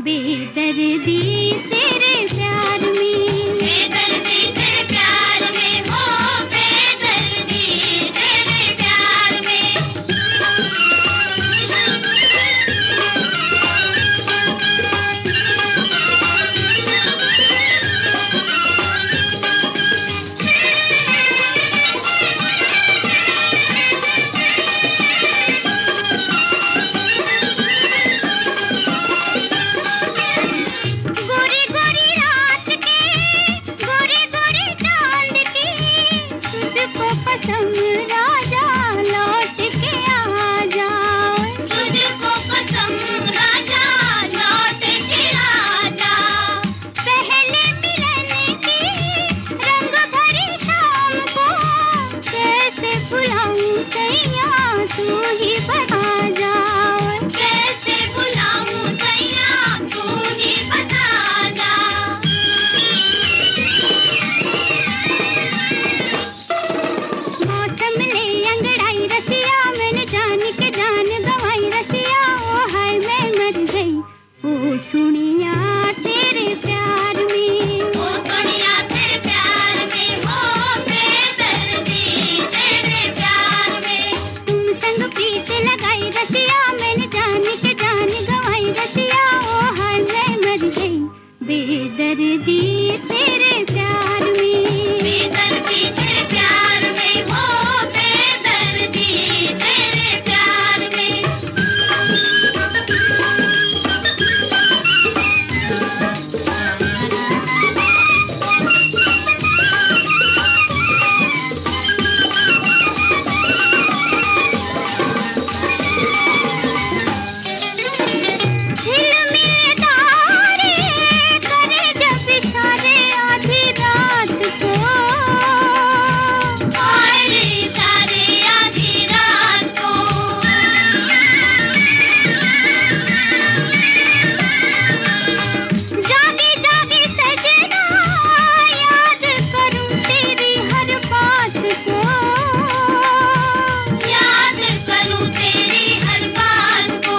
बेदर्दी तेरे प्यार में, बेदर्दी तेरे प्यार में, हो बेदर्दी तेरे प्यार में। गोरी गोरी रात के, गोरी गोरी चांद की, तुझको कसम राजा लौट के आ जा। तुझको कसम राजा लौट के आ जा। पहले मिलन की रंग भरी शाम को कैसे भुलाऊं सैया, तू ही बता जा। कैसे बुलाऊं सैया, तू ही बता जा। मौसम ले अंगड़ाई रसिया, मैंने जान के जान गंवाई रसिया। ओ हाय मैं मर गई ओ सुनिया तेरे प्यार में। ओ सोनिया तेरे प्यार में, हो बेदर्दी तेरे प्यार में। तुम संग प्रीत लगाई रसिया, मैंने जान के जान गंवाई रसिया। ओ हाय मैं मर गई बेदर्दी तेरे प्यार में। बेदर्दी तेरे प्यार में, हो बेदर्दी तेरे प्यार में। झिलमिल तारे करे जब इशारे आधी रात को, और सारे आधी रात को। जागे जागे सजना याद करूं तेरी हर बात को। याद करूं तेरी हर बात को।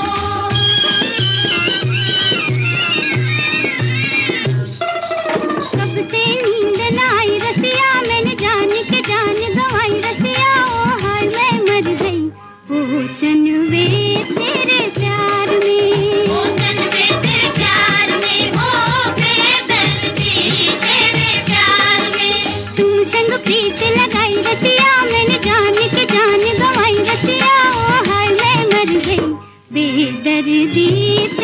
कब से नींद न आई रसिया, मैंने जान के जान गंवाई रसिया। ओ हाय मैं मर गई ओ चनवे तेरे प्यार में। ओ चनवे तेरे प्यार में, हो बेदर्दी तेरे प्यार में। तुम संग प्रीत लगाई रसिया, मैंने जान के जान गंवाई रसिया। ओ हाय मैं मर गई बेदर्दी